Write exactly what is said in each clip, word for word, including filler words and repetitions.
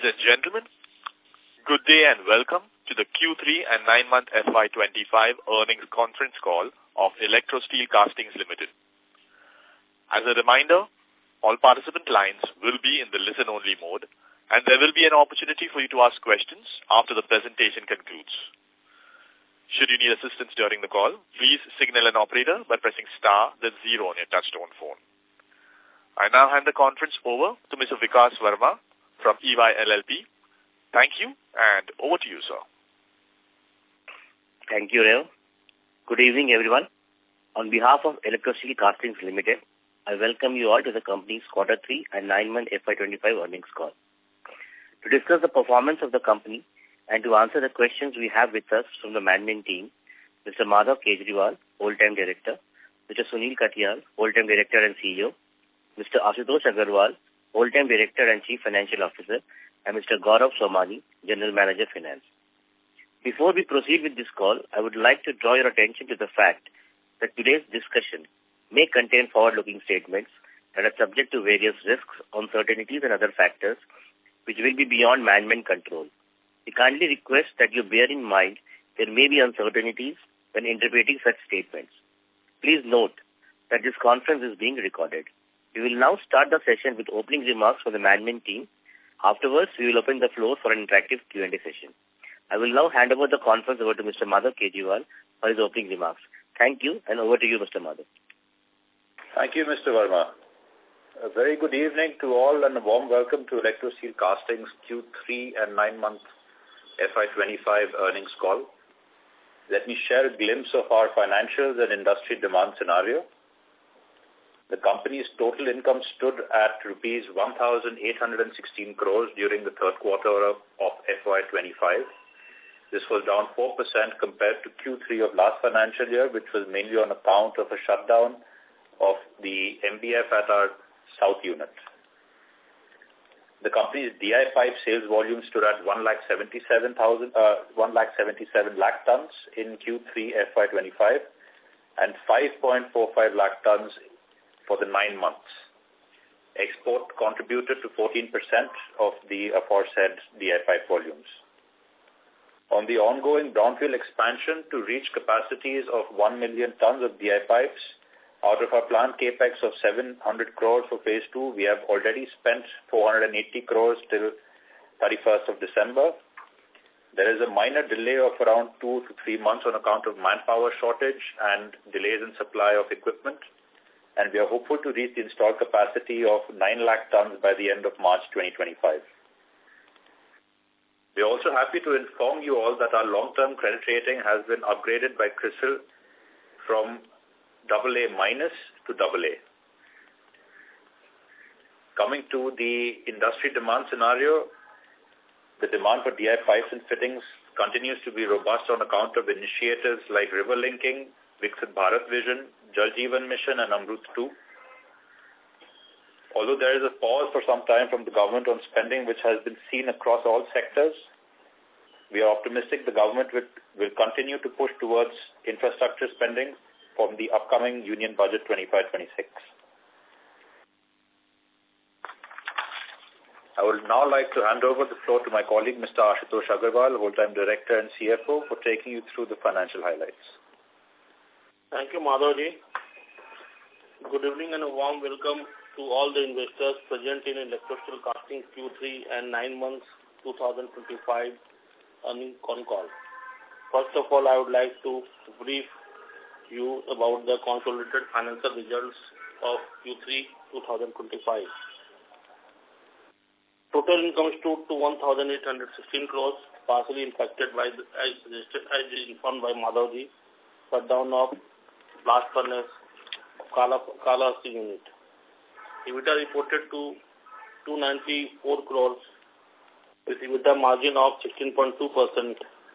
Ladies and gentlemen, good day and welcome to the Q three and nine-month F Y twenty-five earnings conference call of Electro Steel Castings Limited. As a reminder, all participant lines will be in the listen-only mode, and there will be an opportunity for you to ask questions after the presentation concludes. Should you need assistance during the call, please signal an operator by pressing star then zero on your touchtone phone. I now hand the conference over to Mister Vikas Verma from E Y L L P. Thank you, and over to you, sir. Thank you, Ray. Good evening, everyone. On behalf of Electro Steel Castings Limited, I welcome you all to the company's Quarter three and nine-month F Y twenty-five earnings call. To discuss the performance of the company and to answer the questions we have with us from the management team, Mister Madhav Kejriwal, Whole-Time Director, Mister Sunil Katiyal, Whole-Time Director and C E O, Mister Ashutosh Agarwal, Whole-Time Director and Chief Financial Officer, and Mister Gaurav Somani, General Manager Finance. Before we proceed with this call, I would like to draw your attention to the fact that today's discussion may contain forward-looking statements that are subject to various risks, uncertainties, and other factors which will be beyond management control. We kindly request that you bear in mind there may be uncertainties when interpreting such statements. Please note that this conference is being recorded. We will now start the session with opening remarks from the management team. Afterwards, we will open the floor for an interactive Q and A session. I will now hand over the conference over to Mister Madhav Kejriwal for his opening remarks. Thank you, and over to you, Mister Madhav. Thank you, Mister Verma. A very good evening to all and a warm welcome to Electro Steel Castings Q three and nine-month F Y twenty-five earnings call. Let me share a glimpse of our financials and industry demand scenario. The company's total income stood at rupees one thousand eight hundred sixteen crores during the third quarter of, of F Y twenty-five. This was down four percent compared to Q three of last financial year, which was mainly on account of a shutdown of the M B F at our South unit. The company's D I pipe sales volume stood at one lakh seventy-seven thousand, uh, one lakh seventy-seven lakh tons in Q three F Y twenty-five and five point four five lakh tons for the nine months. Export contributed to fourteen percent of the aforesaid D I pipe volumes. On the ongoing brownfield expansion to reach capacities of one million tons of D I pipes, out of our planned capex of seven hundred crores for phase two, we have already spent four hundred eighty crores till thirty-first of December. There is a minor delay of around two to three months on account of manpower shortage and delays in supply of equipment, and we are hopeful to reach the installed capacity of nine lakh tons by the end of March twenty twenty-five. We are also happy to inform you all that our long-term credit rating has been upgraded by CRISIL from double A minus to double A. Coming to the industry demand scenario, the demand for D I pipes and fittings continues to be robust on account of initiatives like river linking, Viksit Bharat Vision, Jal Jeevan Mission, and Amrut two. Although there is a pause for some time from the government on spending, which has been seen across all sectors, we are optimistic the government will, will continue to push towards infrastructure spending from the upcoming Union Budget twenty-five twenty-six. I would now like to hand over the floor to my colleague, Mister Ashutosh Agarwal, Whole-Time Director and C F O, for taking you through the financial highlights. Thank you, Madhavji. Good evening and a warm welcome to all the investors present in Electro Steel Casting Q three and nine months twenty twenty-five earnings con call. First of all, I would like to brief you about the consolidated financial results of Q three twenty twenty-five. Total income stood to one thousand eight hundred sixteen crores, partially impacted by, the, as, as informed by Madhavji, shutdown of blast furnace Kala, Kala unit. EBITDA reported to two hundred ninety-four crores with EBITDA margin of sixteen point two percent.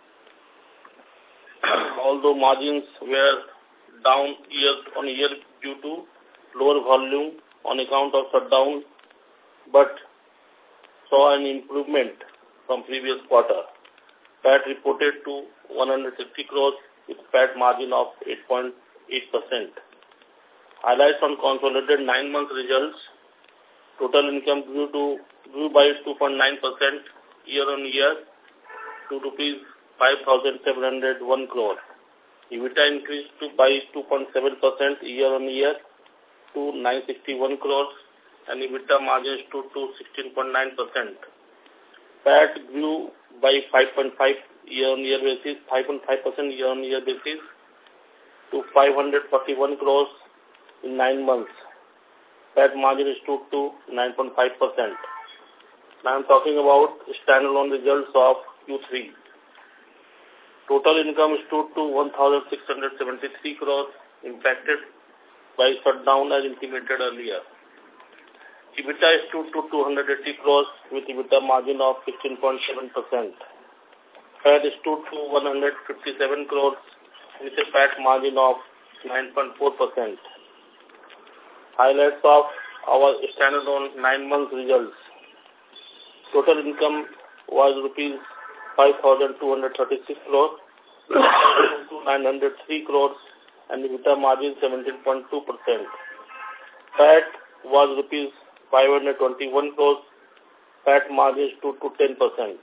Although margins were down year on year due to lower volume on account of shutdown, but saw an improvement from previous quarter. P A T reported to one hundred fifty crores with P A T margin of eight point eight percent. Highlights on consolidated nine-month results. Total income grew to grew by two point nine percent year-on-year to rupees five thousand seven hundred one crore. EBITDA increased to by two point seven percent year-on-year to nine hundred sixty-one crores, and EBITDA margin stood to sixteen point nine percent. P A T grew by five point five year-on-year basis, five point five percent year-on-year basis to five hundred forty-one crores in nine months. P A T margin stood to nine point five percent. Now I am talking about standalone results of Q three. Total income stood to one thousand six hundred seventy-three crores, impacted by shutdown as intimated earlier. EBITDA stood to two hundred eighty crores with EBITDA margin of fifteen point seven percent. P A T stood to one hundred fifty-seven crores with a P A T margin of nine point four percent. Highlights of our standalone nine month results. Total income was rupees five thousand two hundred thirty-six crores, to nine hundred three crores, and EBITDA margin seventeen point two percent. P A T was rupees five hundred twenty-one crores, P A T margin stood to ten percent.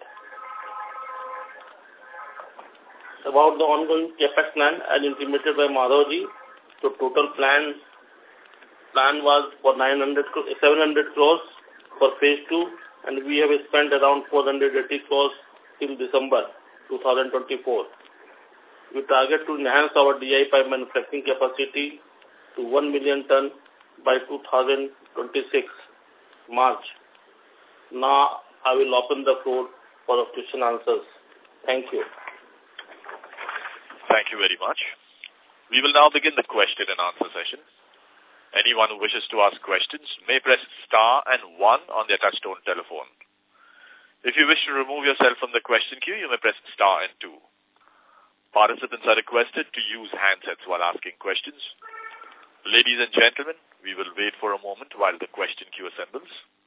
About the ongoing CapEx plan as intimated by Madhavji, so total plan plan was for nine hundred, seven hundred crores for phase two, and we have spent around four hundred eighty crores till December twenty twenty-four. We target to enhance our D I pipe manufacturing capacity to one million ton by two thousand twenty-six, March. Now, I will open the floor for the question answers. Thank you. Thank you very much. We will now begin the question and answer session. Anyone who wishes to ask questions may press star and one on their touchtone telephone. If you wish to remove yourself from the question queue, you may press star and two. Participants are requested to use handsets while asking questions. Ladies and gentlemen, we will wait for a moment while the question queue assembles.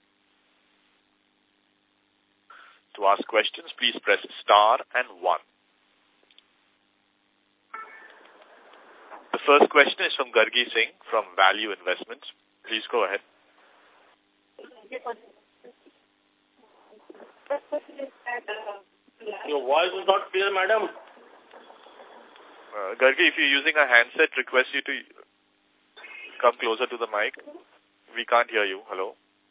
To ask questions, please press star and one. The first question is from Gargi Singh from Value Investments. Please go ahead. Your voice is not clear, madam. Uh, Gargi, if you're using a handset, request you to come closer to the mic. We can't hear you. Hello?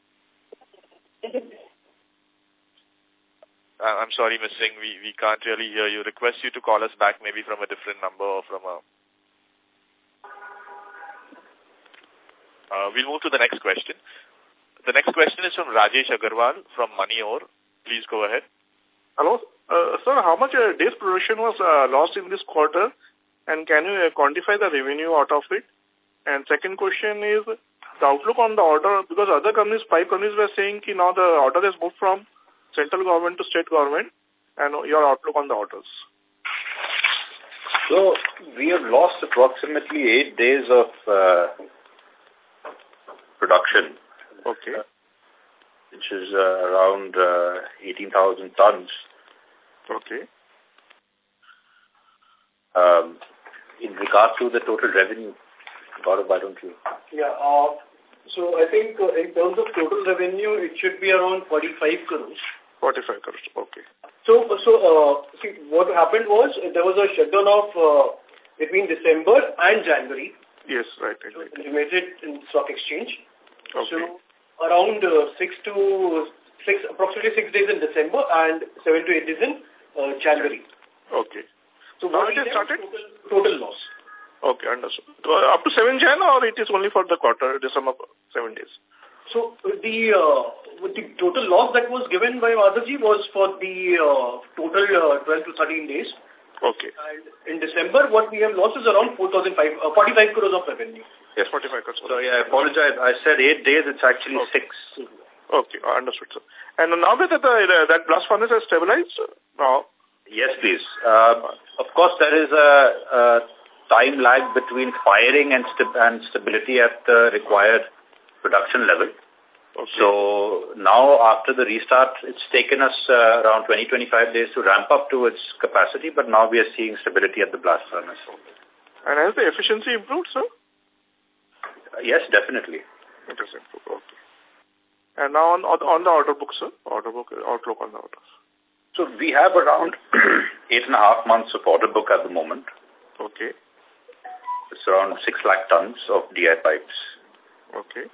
Uh, I'm sorry, Miz Singh, we, we can't really hear you. Request you to call us back maybe from a different number or from a... Uh, we'll move to the next question. The next question is from Rajesh Agarwal from Moneyore. Please go ahead. Hello. Uh, sir, how much uh, days production was uh, lost in this quarter? And can you uh, quantify the revenue out of it? And second question is the outlook on the order, because other companies, pipe companies were saying that now the order has moved from central government to state government, and your outlook on the orders. So we have lost approximately eight days of uh, production. Okay. Uh, which is uh, around uh, eighteen thousand tons. Okay. Um, in regard to the total revenue, Gaurav, why don't you? Yeah, uh, so I think uh, in terms of total revenue, it should be around forty-five crores. forty-five crores, okay. So, so uh, see, what happened was uh, there was a shutdown of uh, between December and January. Yes, right. right, right. So implemented in stock exchange. Okay. So around uh, six to six, approximately six days in December and seven to eight days in uh, January. Okay. So now what it has started? Total, total loss. Okay, understood. So, uh, up to seven January or it is only for the quarter, December seven days? So the uh, the total loss that was given by Madhavji was for the uh, total uh, twelve to thirteen days. Okay. And in December, what we have lost is around four thousand five, uh, forty-five crores of revenue. Yes, forty-five crores. Sorry, I apologize. I said eight days. It's actually okay. six. Okay, understood, sir. And now that the, that blast furnace has stabilized, now? Yes, please. Uh, of course, there is a, a time lag between firing and, st and stability at the required production level. Okay. So now after the restart, it's taken us uh, around twenty to twenty-five days to ramp up to its capacity, but now we are seeing stability at the blast furnace. And has the efficiency improved, sir? Uh, yes, definitely. It has improved, okay. And now on, on the order book, sir, order book, outlook on the orders. So we have around eight and a half months of order book at the moment. Okay. It's around six lakh tons of D I pipes. Okay.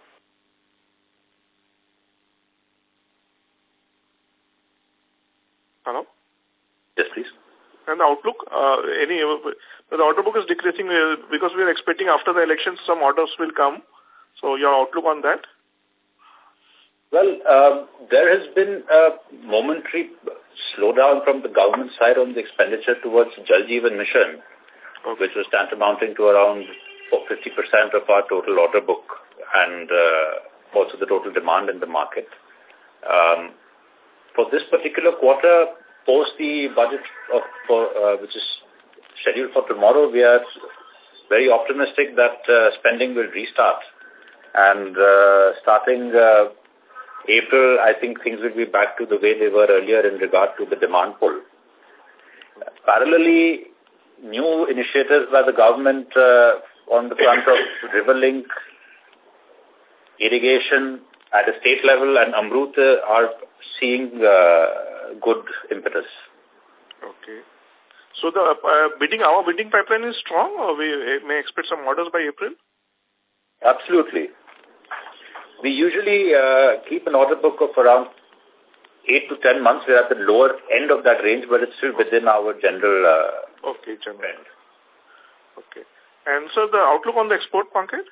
Hello? Yes, please. And the outlook, uh, any, uh, the order book is decreasing uh, because we are expecting after the elections some orders will come. So your outlook on that? Well, um, there has been a momentary slowdown from the government side on the expenditure towards Jal Jeevan Mission, okay. which was tantamounting to around fifty percent of our total order book and uh, also the total demand in the market. Um, for this particular quarter, post the budget of for, uh, which is scheduled for tomorrow, we are very optimistic that uh, spending will restart. And uh, starting uh, April, I think things will be back to the way they were earlier in regard to the demand pull. Uh, parallelly, new initiatives by the government uh, on the front of river link, irrigation at a state level and Amrut uh, are seeing uh, good impetus. Okay. So the uh, bidding, our bidding pipeline is strong, or we may expect some orders by April? Absolutely. We usually uh, keep an order book of around eight to ten months. We're at the lower end of that range, but it's still within our general uh, okay, general. Trend. Okay. And so the outlook on the export market?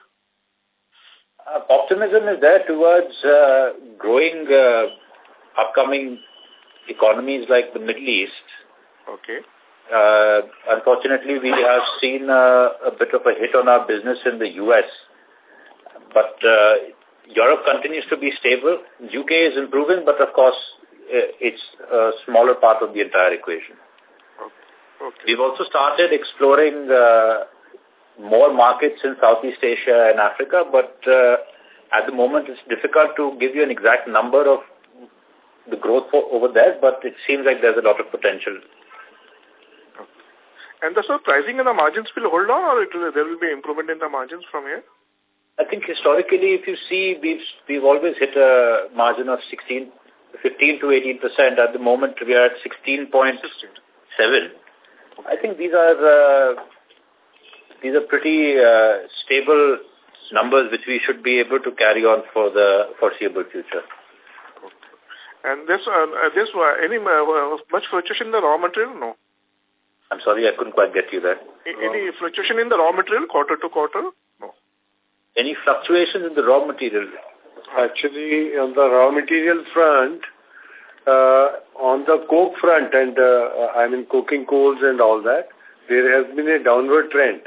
Uh, optimism is there towards uh, growing uh, upcoming economies like the Middle East. Okay. Uh, unfortunately, we have seen uh, a bit of a hit on our business in the U S, but uh, Europe continues to be stable. U K is improving, but of course, it's a smaller part of the entire equation. Okay. Okay. We've also started exploring uh, more markets in Southeast Asia and Africa, but uh, at the moment it's difficult to give you an exact number of the growth for, over there, but it seems like there's a lot of potential. Okay. And the so pricing and the margins will hold on, or it will, there will be improvement in the margins from here? I think historically, if you see, we've we've always hit a margin of sixteen, fifteen to eighteen percent. At the moment, we are at sixteen point seven. I think these are uh, these are pretty uh, stable numbers which we should be able to carry on for the foreseeable future. Okay. And this uh, this uh, any uh, much fluctuation in the raw material? No. I'm sorry, I couldn't quite get you there. Any fluctuation in the raw material quarter to quarter? No. Any fluctuations in the raw material? Actually, on the raw material front, uh, on the coke front and, uh, I mean, coking coals and all that, there has been a downward trend.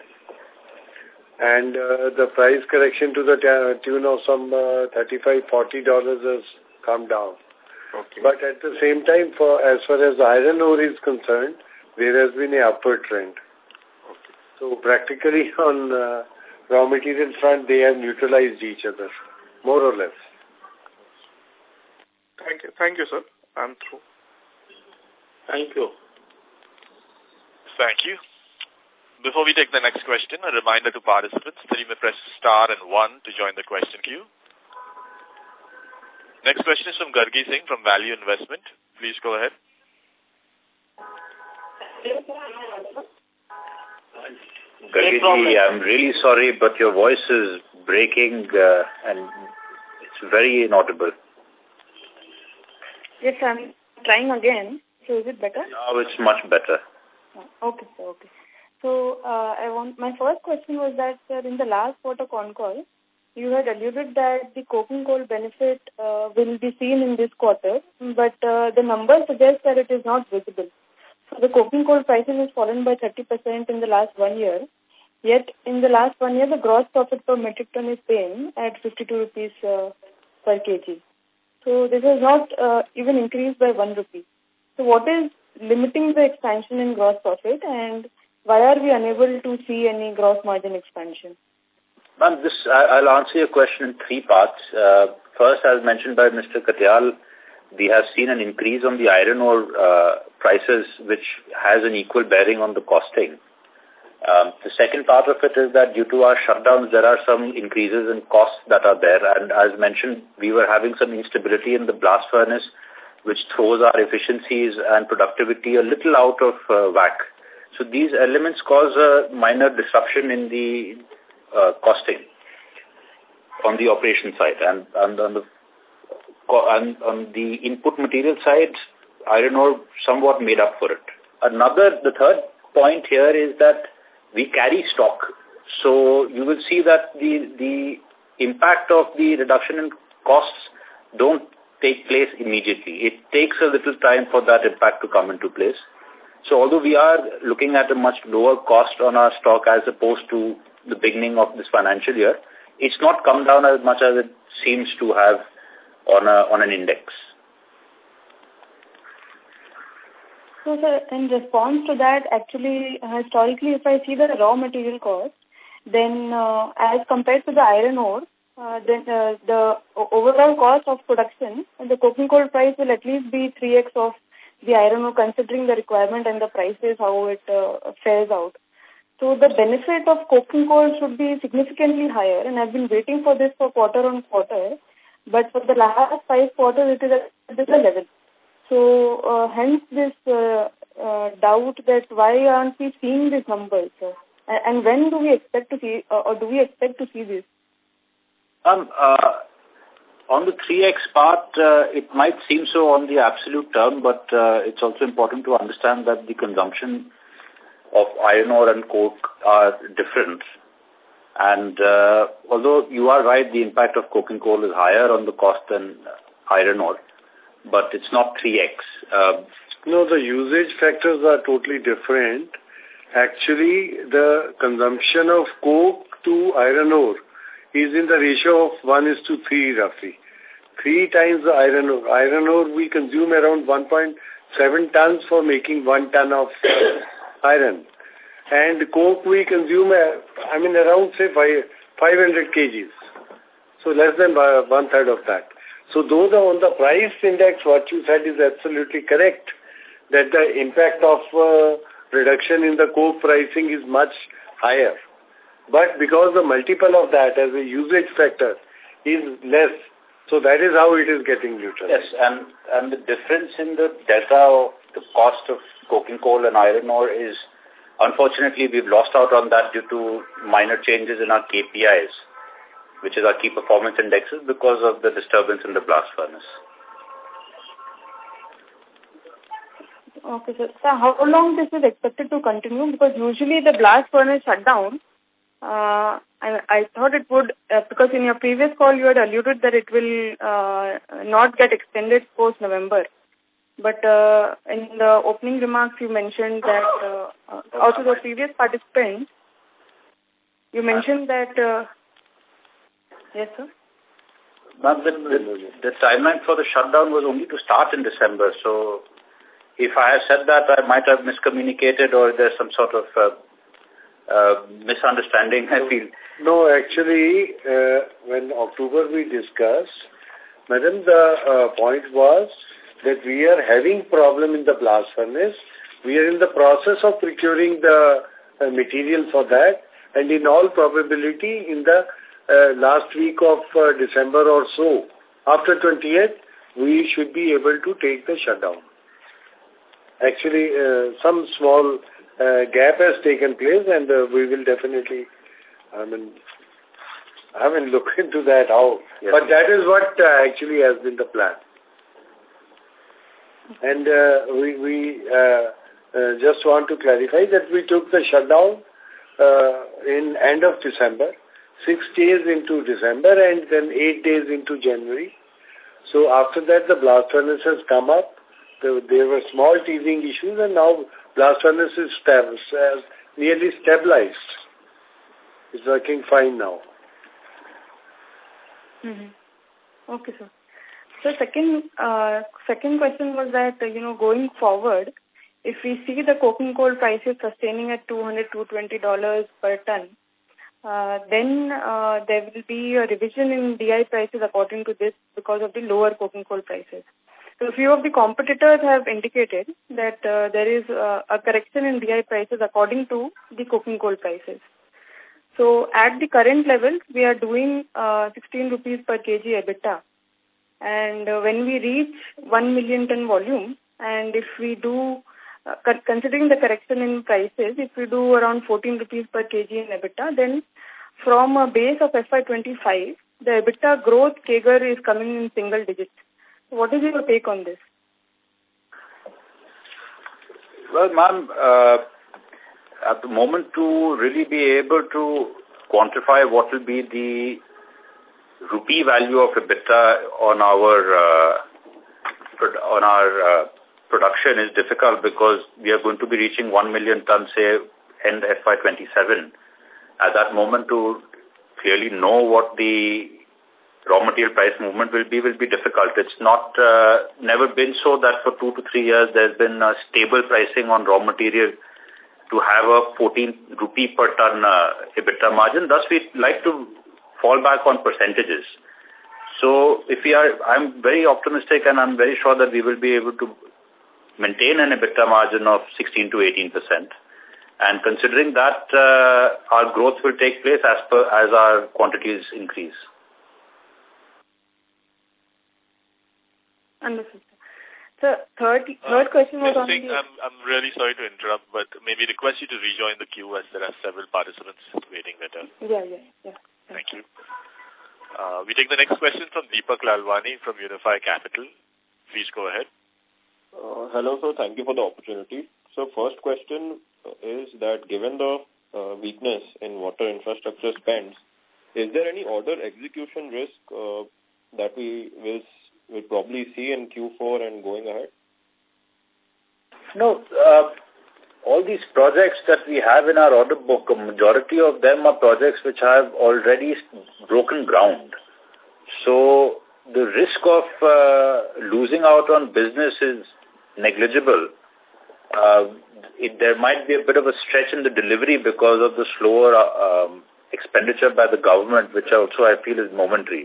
And uh, the price correction to the tune of some uh, thirty-five, forty dollars has come down. Okay. But at the same time, for as far as iron ore is concerned, there has been an upward trend. Okay. So practically on uh, raw material front, they have neutralized each other, more or less. Thank you. Thank you, sir. I'm through. Thank you. Thank you. Before we take the next question, a reminder to participants that you may press star and one to join the question queue. Next question is from Gargi Singh from Value Investment. Please go ahead. Gargi, I'm really sorry, but your voice is breaking uh, and it's very inaudible. Yes, I'm trying again. So is it better? Now it's much better. Okay, sir. Okay. So uh, I want my first question was that, sir, in the last quarter con call, you had alluded that the coking coal benefit uh, will be seen in this quarter, but uh, the numbers suggest that it is not visible. So the coking coal prices has fallen by thirty percent in the last one year. Yet in the last one year, the gross profit per metric ton is same at fifty-two rupees uh, per kg. So this has not uh, even increased by one rupee. So what is limiting the expansion in gross profit, and why are we unable to see any gross margin expansion? Ma'am, this, I'll answer your question in three parts. Uh, first, as mentioned by Mister Katyal, we have seen an increase on the iron ore uh, prices, which has an equal bearing on the costing. Um, the second part of it is that due to our shutdowns, there are some increases in costs that are there. And as mentioned, we were having some instability in the blast furnace, which throws our efficiencies and productivity a little out of uh, whack. So these elements cause a minor disruption in the uh, costing on the operation side. And, and on the and on the input material side, iron ore somewhat made up for it. Another, the third point here is that we carry stock. So you will see that the, the impact of the reduction in costs don't take place immediately. It takes a little time for that impact to come into place. So although we are looking at a much lower cost on our stock as opposed to the beginning of this financial year, it's not come down as much as it seems to have on a, on an index. So, sir, in response to that, actually, historically, if I see the raw material cost, then uh, as compared to the iron ore, uh, then uh, the overall cost of production, the coking coal price will at least be three x of the iron ore, considering the requirement and the prices, how it uh, fares out. So the benefit of coking coal should be significantly higher, and I've been waiting for this for quarter on quarter, but for the last five quarters, it is at this level. So, uh, hence this uh, uh, doubt that why aren't we seeing these numbers, sir? And when do we expect to see, uh, or do we expect to see this? Um, uh, on the three x part, uh, it might seem so on the absolute term, but uh, it's also important to understand that the consumption of iron ore and coke are different. And uh, although you are right, the impact of coking coal is higher on the cost than iron ore, but it's not three x. Uh, no, the usage factors are totally different. Actually, the consumption of coke to iron ore is in the ratio of one is to three roughly. Three times the iron ore. Iron ore we consume around one point seven tons for making one ton of iron. And coke we consume, uh, I mean, around say five, five hundred kilograms. So less than one third of that. So though the, on the price index, what you said is absolutely correct, that the impact of uh, reduction in the coke pricing is much higher. But because the multiple of that as a usage factor is less, so that is how it is getting neutralized. Yes, and, and the difference in the delta of the cost of coking coal and iron ore is, unfortunately, we've lost out on that due to minor changes in our K P Is, which is our key performance indexes, because of the disturbance in the blast furnace. Okay, sir. So how long this is expected to continue? Because usually the blast furnace shut down, uh, I, I thought it would, uh, because in your previous call you had alluded that it will uh, not get extended post-November. But uh, in the opening remarks you mentioned that, uh, uh, also the previous participant, you mentioned that, uh, yes sir? Ma'am, the, the, the timeline for the shutdown was only to start in December, so if I have said that, I might have miscommunicated or there's some sort of uh, uh, misunderstanding, I feel. No, actually, uh, when October we discussed, madam, the uh, point was that we are having problem in the blast furnace. We are in the process of procuring the uh, material for that, and in all probability, in the uh, last week of uh, December or so, after twentieth, we should be able to take the shutdown. Actually, uh, some small uh, gap has taken place, and uh, we will definitely, I mean, I mean, look into that how. Yes. But that is what uh, actually has been the plan. And uh, we, we uh, uh, just want to clarify that we took the shutdown uh, in end of December, six days into December, and then eight days into January. So after that, the blast furnace has come up. There were small teething issues, and now blast furnace is stab uh, nearly stabilized. It's working fine now. Mm-hmm. Okay, sir. So second, uh, second question was that, uh, you know, going forward, if we see the coking coal prices sustaining at two hundred to two hundred twenty dollars per ton, uh, then uh, there will be a revision in D I prices according to this because of the lower coking coal prices. So a few of the competitors have indicated that uh, there is uh, a correction in D I prices according to the coking coal prices. So at the current level, we are doing uh, sixteen rupees per kg EBITDA. And uh, when we reach one million ton volume, and if we do, uh, considering the correction in prices, if we do around fourteen rupees per kg in EBITDA, then from a base of F Y twenty-five, the EBITDA growth C A G R is coming in single digits. What is your take on this? Well, ma'am, uh, at the moment to really be able to quantify what will be the rupee value of EBITDA on our uh, on our uh, production is difficult because we are going to be reaching one million tons, say, end F Y twenty-seven. At that moment, to clearly know what the raw material price movement will be will be difficult. It's not uh, never been so that for two to three years there's been a stable pricing on raw material to have a fourteen rupee per ton uh, EBITDA margin. Thus, we like to fall back on percentages. So, if we are, I'm very optimistic and I'm very sure that we will be able to maintain an EBITDA margin of sixteen to eighteen percent. And considering that, uh, our growth will take place as per as our quantities increase. Understood. So, third, third question was uh, on Singh, the... I'm, I'm really sorry to interrupt, but maybe request you to rejoin the queue as there are several participants waiting their turn. Yeah, yeah, yeah. Thank you. Uh, we take the next question from Deepak Lalwani from Unify Capital. Please go ahead. Uh, hello, sir. Thank you for the opportunity. So, first question is that given the uh, weakness in water infrastructure spends, is there any order execution risk uh, that we will will probably see in Q four and going ahead? No, uh, all these projects that we have in our order book, a majority of them are projects which have already broken ground. So the risk of uh, losing out on business is negligible. Uh, it, there might be a bit of a stretch in the delivery because of the slower uh, um, expenditure by the government, which also I feel is momentary.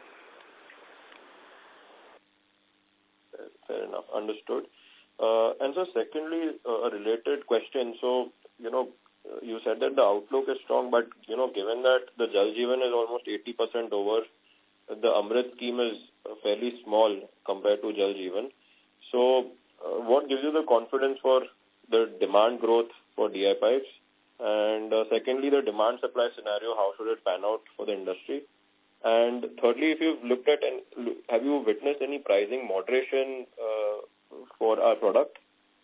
Fair enough. Understood. Uh, and so secondly, uh, a related question. So, you know, you said that the outlook is strong, but, you know, given that the Jal Jeevan is almost eighty percent over, the Amrit scheme is fairly small compared to Jal Jeevan. So, uh, what gives you the confidence for the demand growth for D I pipes? And uh, secondly, the demand supply scenario, how should it pan out for the industry? And thirdly, if you've looked at and have you witnessed any pricing moderation uh, for our product?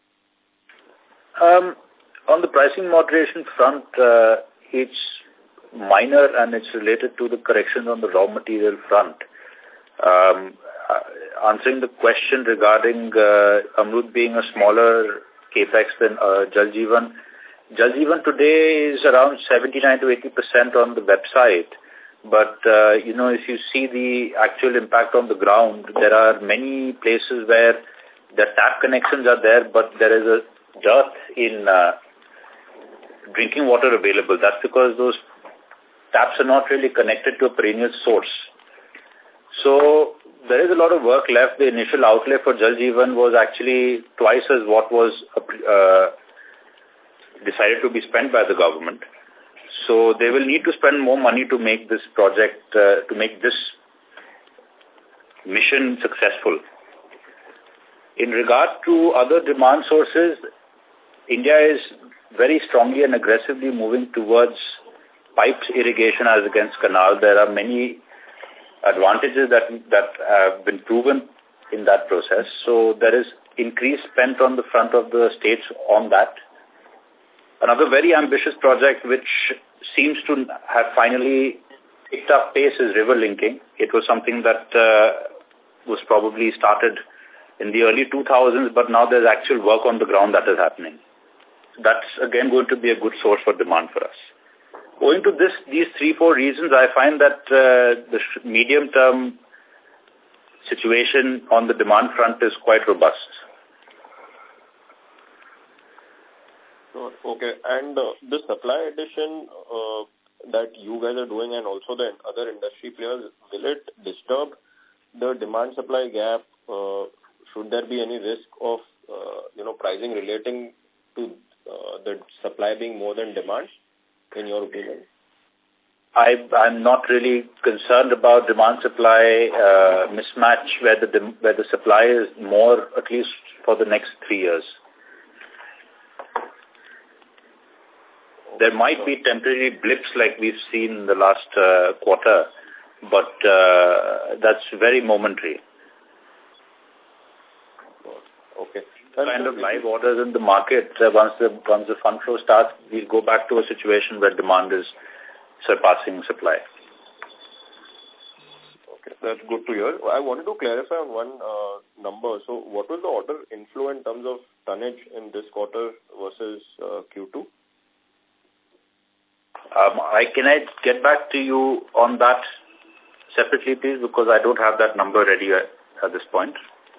Um, on the pricing moderation front, uh, it's minor and it's related to the corrections on the raw material front. Um, uh, answering the question regarding uh, Amrut being a smaller capex than uh, Jal Jeevan, Jal Jeevan today is around seventy-nine to eighty percent on the website. But, uh, you know, if you see the actual impact on the ground, there are many places where the tap connections are there, but there is a dearth in uh, drinking water available. That's because those taps are not really connected to a perennial source. So there is a lot of work left. The initial outlay for Jal Jeevan was actually twice as what was uh, decided to be spent by the government. So they will need to spend more money to make this project, uh, to make this mission successful. In regard to other demand sources, India is very strongly and aggressively moving towards piped irrigation as against canal. There are many advantages that that have been proven in that process. So there is increased spent on the front of the states on that. Another very ambitious project which seems to have finally picked up pace is river linking. It was something that uh, was probably started in the early two thousands, but now there's actual work on the ground that is happening. That's again going to be a good source for demand for us. Owing to this, these three, four reasons, I find that uh, the medium-term situation on the demand front is quite robust. Okay, and uh, the supply addition uh, that you guys are doing and also the other industry players, will it disturb the demand-supply gap? Uh, should there be any risk of, uh, you know, pricing relating to uh, the supply being more than demand, in your opinion? I, I'm not really concerned about demand-supply uh, mismatch where the, where the supply is more, at least for the next three years. There might be temporary blips like we've seen in the last uh, quarter, but uh, that's very momentary. Okay. The kind of live orders in the market, uh, once the once the fund flow starts, we'll go back to a situation where demand is surpassing supply. Okay, that's good to hear. I wanted to clarify on one uh, number. So what was the order inflow in terms of tonnage in this quarter versus uh, Q two? Um, I can I get back to you on that separately, please, because I don't have that number ready at, at this point.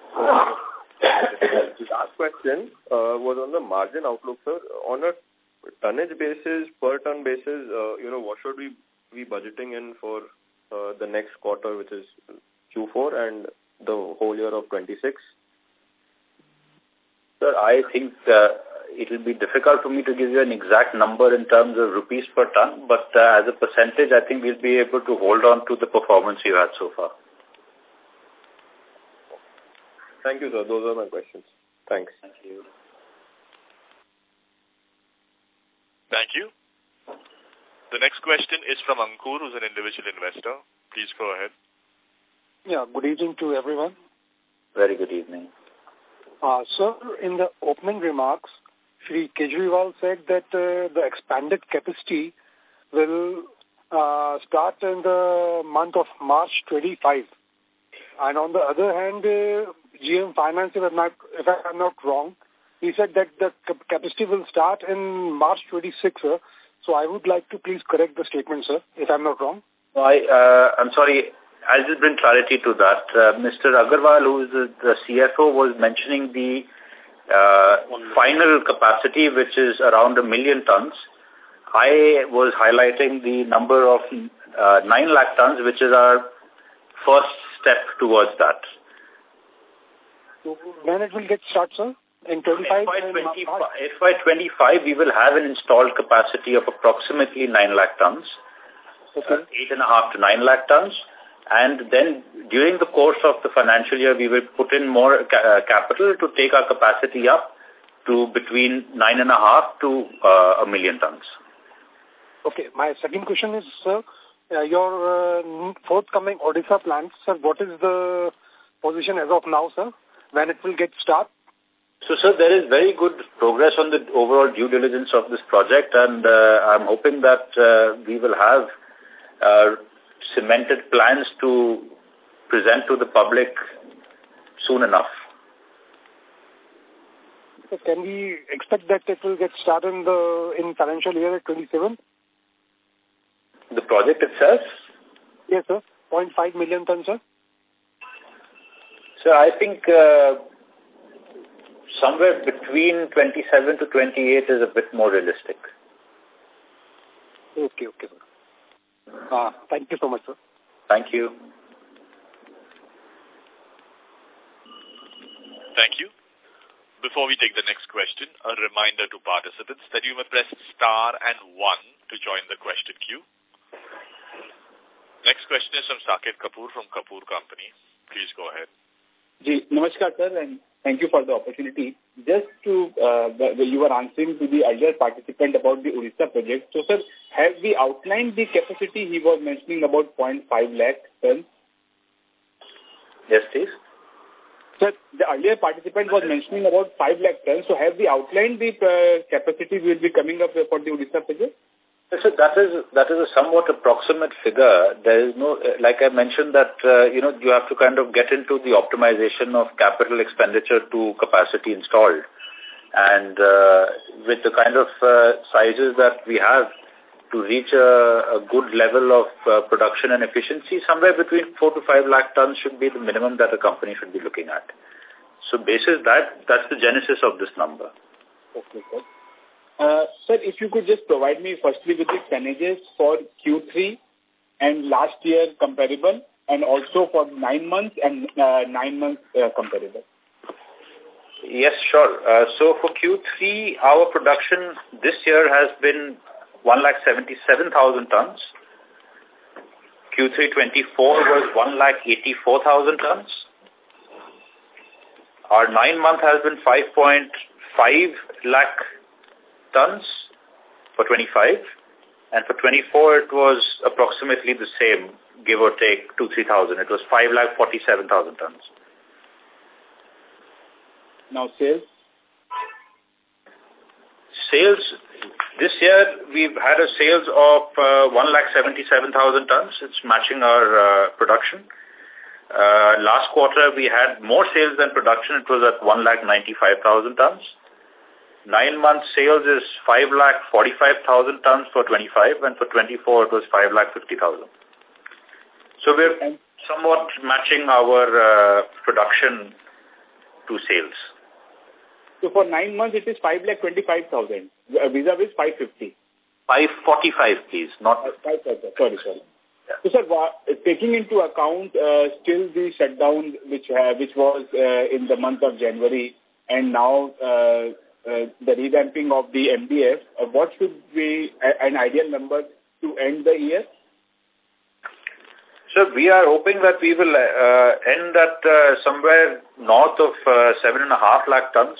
The last question uh, was on the margin outlook, sir. On a tonnage basis, per ton basis, uh, you know, what should we be budgeting in for uh, the next quarter, which is Q four, and the whole year of twenty-six? Sir, I think uh, it will be difficult for me to give you an exact number in terms of rupees per ton, but uh, as a percentage, I think we'll be able to hold on to the performance you had so far. Thank you, sir. Those are my questions. Thanks. Thank you. Thank you. The next question is from Ankur, who's an individual investor. Please go ahead. Yeah, good evening to everyone. Very good evening. Uh, sir, in the opening remarks, Shri Kejriwal said that uh, the expanded capacity will uh, start in the month of March twenty-five. And on the other hand, uh, G M Finance, if I'm, not, if I'm not wrong, he said that the capacity will start in March twenty-sixth, sir. So I would like to please correct the statement, sir, if I'm not wrong. I, uh, I'm sorry, I'll just bring clarity to that. Uh, Mister Agarwal, who is the, the C F O, was mentioning the uh, final capacity, which is around a million tons. I was highlighting the number of uh, nine lakh tons, which is our first step towards that. So when it will get started, sir? In twenty-five? F Y twenty-five, we will have an installed capacity of approximately nine lakh tons, okay. uh, eight and a half to nine lakh tons. And then during the course of the financial year, we will put in more ca uh, capital to take our capacity up to between nine and a half to uh, a million tons. Okay. My second question is, sir, uh, your uh, forthcoming Odisha plant, sir, what is the position as of now, sir? When it will get started? So, sir, there is very good progress on the overall due diligence of this project, and uh, I'm hoping that uh, we will have uh, cemented plans to present to the public soon enough. So can we expect that it will get started in the in financial year twenty-seven? The project itself? Yes, sir. zero point five million tons, sir. So I think uh, somewhere between twenty-seven to twenty-eight is a bit more realistic. Okay, okay, sir. Uh, thank you so much, sir. Thank you. Thank you. Before we take the next question, a reminder to participants that you may press star and one to join the question queue. Next question is from Saket Kapoor from Kapoor Company. Please go ahead. Ji, namaskar, sir, and thank you for the opportunity. Just to, uh, you were answering to the earlier participant about the Odisha project. So, sir, have we outlined the capacity he was mentioning about zero point five lakh tons? Yes, please. Sir, the earlier participant was mentioning about five lakh tons. So, have we outlined the uh, capacity we will be coming up for the Odisha project? So that is that is a somewhat approximate figure. There is no, like I mentioned, that uh, you know you have to kind of get into the optimization of capital expenditure to capacity installed, and uh, with the kind of uh, sizes that we have to reach a, a good level of uh, production and efficiency, somewhere between four to five lakh tons should be the minimum that a company should be looking at. So, basis that, that's the genesis of this number. Okay, sir. Uh, sir, if you could just provide me firstly with the tonnages for Q three and last year comparable, and also for nine months and uh, nine months uh, comparable. Yes, sure. Uh, so for Q three, our production this year has been one lakh seventy-seven thousand tons. Q three twenty-four was one lakh eighty-four thousand tons. Our nine month has been five point five lakh tons for twenty-five. And for twenty-four, it was approximately the same, give or take two, three thousand. It was five lakh forty-seven thousand tons. Now sales? Sales, this year we've had a sales of uh, one lakh seventy-seven thousand tons. It's matching our uh, production. Uh, last quarter we had more sales than production. It was at one lakh ninety-five thousand tons. Nine month sales is five lakh forty-five thousand tons for twenty-five, and for twenty-four it was five lakh fifty thousand. So we're somewhat matching our uh, production to sales. So for nine months it is five lakh twenty-five thousand, vis-a-vis five fifty. five forty-five, please, not... Uh, five forty, sorry, sorry. Yeah. So, sir, taking into account uh, still the shutdown which uh, which was uh, in the month of January, and now uh, uh, the revamping of the M D F, uh, what should be a, an ideal number to end the year? So we are hoping that we will uh, end at uh, somewhere north of uh, seven and a half lakh tons,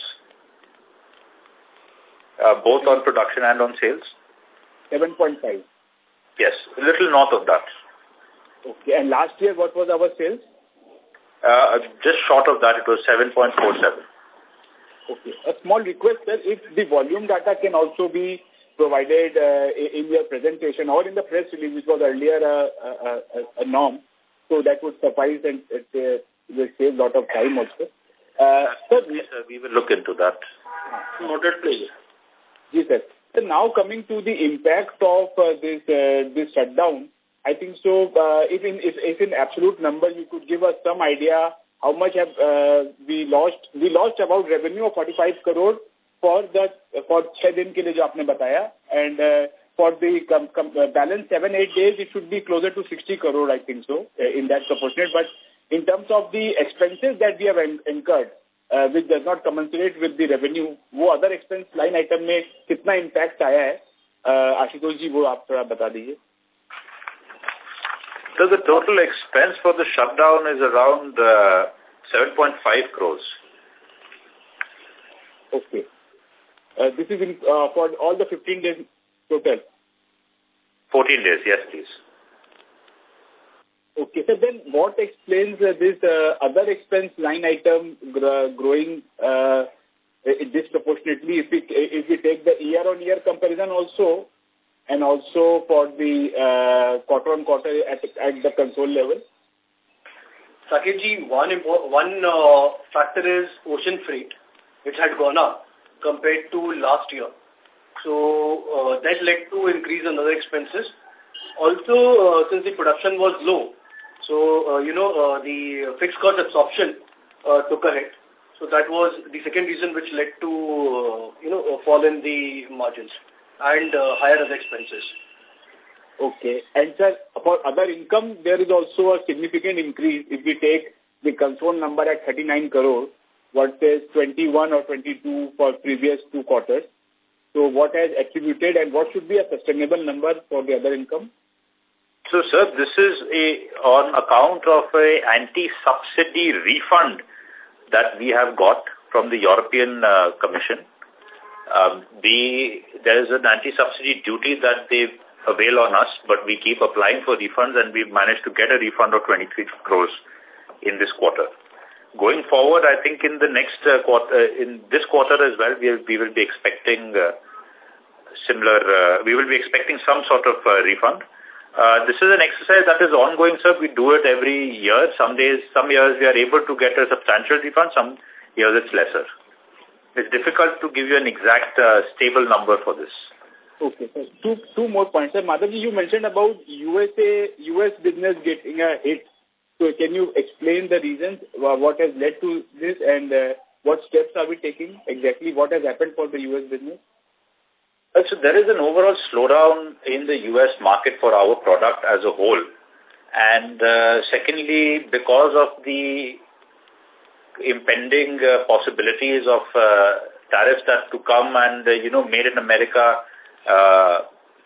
uh, both on production and on sales. seven point five. Yes, a little north of that. Okay, and last year what was our sales? Uh, just short of that, it was seven point four seven. Okay, a small request, sir, if the volume data can also be provided uh, in your presentation or in the press release, which was earlier a, a, a, a norm, so that would suffice and it uh, will save a lot of time also. Uh, sir, yes, sir, we will look into that. Noted, please. Yes, sir. So now coming to the impact of uh, this uh, this shutdown, I think so. Uh, if in if, if in absolute number you could give us some idea how much have uh, we lost. We lost about revenue of forty-five crore for the for six दिन के लिए जो आपने बताया, and uh, for the com, com, uh, balance seven eight days it should be closer to sixty crore. I think so uh, in that proportionate. But in terms of the expenses that we have incurred, Uh, which does not commensurate with the revenue, वो other expense line item में कितना impact आया है, uh, Ashutosh जी वो आप थोड़ा बता दीजिए. So the total expense for the shutdown is around uh, seven point five crores. Okay. Uh, this is in, uh, for all the fifteen days total? fourteen days, yes please. Okay, so then what explains uh, this uh, other expense line item gr growing uh, disproportionately if we, if we take the year-on-year comparison also, and also for the uh, quarter-on-quarter at, at the console level? Saket ji, one, one uh, factor is ocean freight, which had gone up compared to last year. So uh, that led to increase in other expenses. Also, uh, since the production was low, so, uh, you know, uh, the fixed cost absorption uh, took a hit. So that was the second reason which led to, uh, you know, a fall in the margins and uh, higher other expenses. Okay. And sir, for other income, there is also a significant increase if we take the console number at thirty-nine crore versus twenty-one or twenty-two for previous two quarters. So what has attributed and what should be a sustainable number for the other income? So, sir, this is a on account of a anti-subsidy refund that we have got from the European uh, Commission. Um, the, there is an anti-subsidy duty that they avail on us, but we keep applying for refunds, and we've managed to get a refund of twenty-three crores in this quarter. Going forward, I think in the next uh, quarter, in this quarter as well, we, we will be expecting uh, similar, uh, we will be expecting some sort of uh, refund. Uh, this is an exercise that is ongoing, sir. We do it every year. Some days, some years we are able to get a substantial refund. Some years it's lesser. It's difficult to give you an exact uh, stable number for this. Okay, so two two more points. Sir, Madhavji, you mentioned about U S A, U S business getting a hit. So can you explain the reasons, uh, what has led to this, and uh, what steps are we taking? Exactly what has happened for the U S business? So there is an overall slowdown in the U S market for our product as a whole. And uh, secondly, because of the impending uh, possibilities of uh, tariffs that to come and, uh, you know, made in America uh,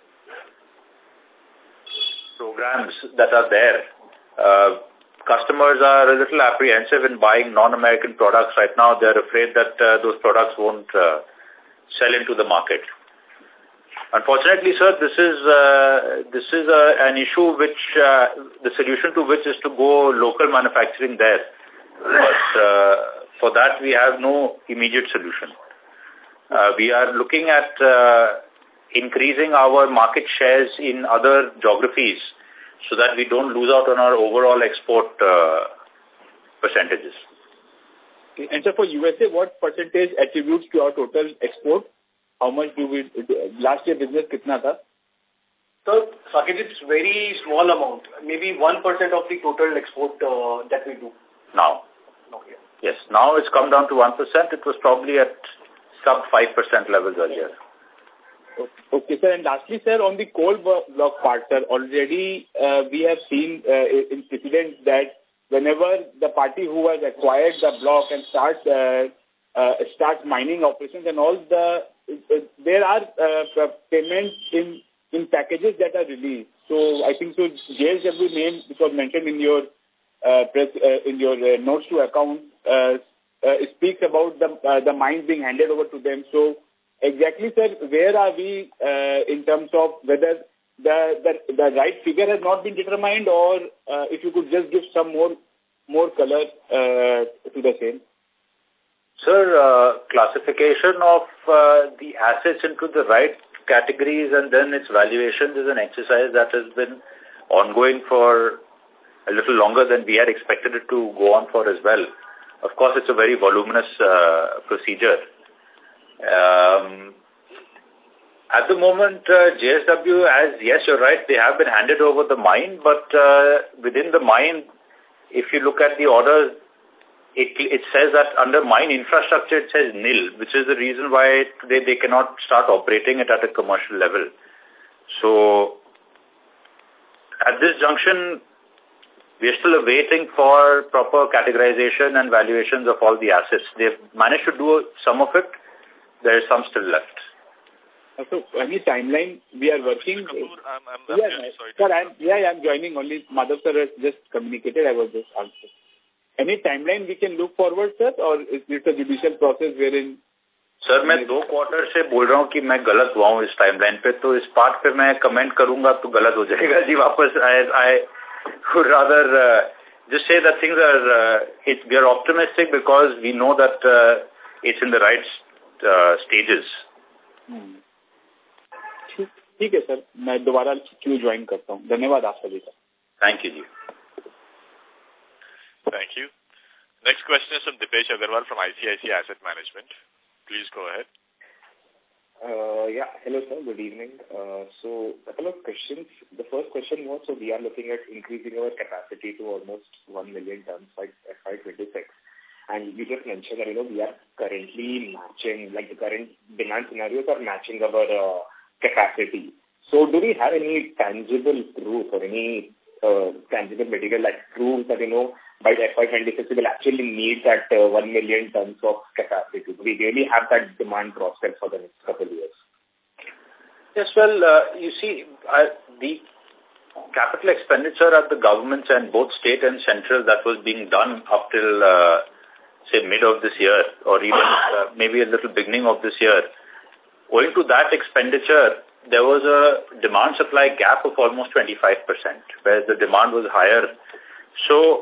programs that are there. Uh, customers are a little apprehensive in buying non-American products right now. They're afraid that uh, those products won't uh, sell into the market. Unfortunately, sir, this is uh, this is uh, an issue which uh, the solution to which is to go local manufacturing there. But uh, for that, we have no immediate solution. Uh, we are looking at uh, increasing our market shares in other geographies so that we don't lose out on our overall export uh, percentages. Okay. And so for U S A, what percentage attributes to our total export? How much do we, last year business kitna tha? So, Saket, it's very small amount, maybe one percent of the total export uh, that we do. Now? Okay. Yes, now it's come down to one percent. It was probably at sub five percent levels earlier. Okay, sir. And lastly, sir, on the coal block part, sir, already uh, we have seen uh, in precedents that whenever the party who has acquired the block and starts uh, uh, starts mining operations and all, the uh, there are uh, payments in in packages that are released. So I think so. J S W name, which was mentioned in your uh, press uh, in your uh, notes to account, uh, uh, speaks about the uh, the mines being handed over to them. So exactly, sir, where are we uh, in terms of whether the, the the right figure has not been determined, or uh, if you could just give some more more color uh, to the same? Sir, uh, classification of uh, the assets into the right categories and then its valuations is an exercise that has been ongoing for a little longer than we had expected it to go on for as well. Of course, it's a very voluminous uh, procedure. Um, at the moment, uh, J S W has, yes, you're right, they have been handed over the mine, but uh, within the mine, if you look at the orders, it, it says that under mine infrastructure, it says nil, which is the reason why they, they cannot start operating it at a commercial level. So, at this junction, we are still awaiting for proper categorization and valuations of all the assets. They've managed to do some of it. There is some still left. So, any timeline we are working? Kapoor, I'm, I'm, I'm yeah, really sorry. Sir, I'm, yeah, I'm joining only. Madhav sir has just communicated. I was just answering. Any timeline we can look forward, sir, or is it a judicial process wherein? Sir, मैं दो quarter से बोल रहा हूँ कि मैं गलत हुआ हूँ इस टाइमलाइन पे, तो इस पार्ट पे मैं कमेंट करूंगा तो गलत हो जाएगा जी वापस. I I would rather uh, just say that things are uh, it, we are optimistic because we know that uh, it's in the right uh, stages. Hmm. ठीक है सर, मैं दोबारा क्यों ज्वाइन करता हूँ. धन्यवाद आप सभी का. Thank you ji. Thank you. Next question is from Dipesh Agarwal from I C I C I Asset Management. Please go ahead. Uh, yeah, hello sir, good evening. Uh, so, a couple of questions. The first question was, so we are looking at increasing our capacity to almost one million tons by F Y twenty-six. And you just mentioned that, you know, we are currently matching, like the current demand scenarios are matching our uh, capacity. So, do we have any tangible proof or any uh, tangible material that proves that, you know, by F Y twenty-six, we will actually need that uh, one million tons of capacity? Do we really have that demand prospect for the next couple of years? Yes, well, uh, you see, uh, the capital expenditure at the governments and both state and central that was being done up till, uh, say, mid of this year or even uh, maybe a little beginning of this year, owing to that expenditure, there was a demand-supply gap of almost twenty-five percent, where the demand was higher. So,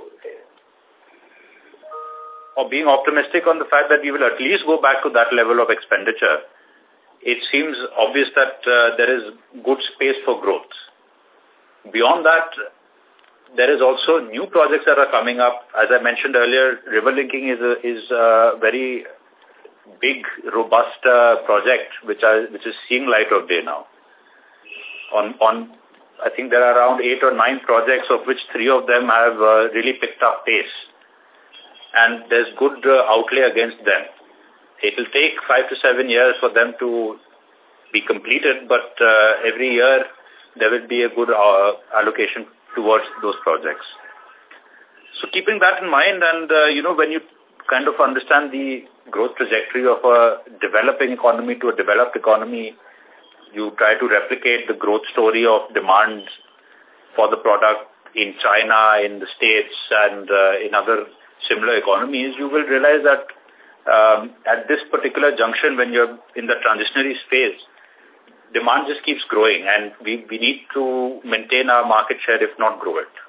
or being optimistic on the fact that we will at least go back to that level of expenditure, it seems obvious that uh, there is good space for growth. Beyond that, there is also new projects that are coming up. As I mentioned earlier, river linking is a, is a very big, robust uh, project which, are, which is seeing light of day now. On, on, I think there are around eight or nine projects, of which three of them have uh, really picked up pace. And there's good uh, outlay against them. It will take five to seven years for them to be completed, but uh, every year there will be a good uh, allocation towards those projects. So keeping that in mind, and uh, you know, when you kind of understand the growth trajectory of a developing economy to a developed economy, you try to replicate the growth story of demand for the product in China, in the States, and uh, in other similar economies, you will realize that um, at this particular junction, when you're in the transitionary phase, demand just keeps growing, and we, we need to maintain our market share, if not grow it.